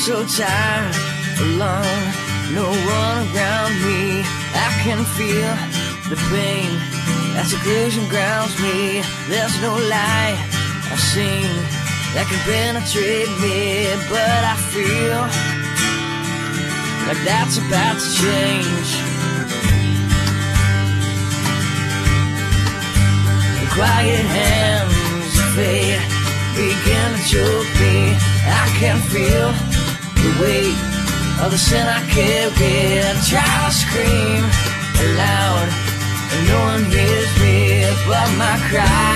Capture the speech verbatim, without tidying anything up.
so tired, alone, no one around me. I can feel the pain that seclusion grounds me. There's no light I've seen that can penetrate me, but I feel like that's about to change. The quiet hands of fate begin to choke me. I can feel the weight of the sin I carry, and try to scream aloud and no one hears me but my cry.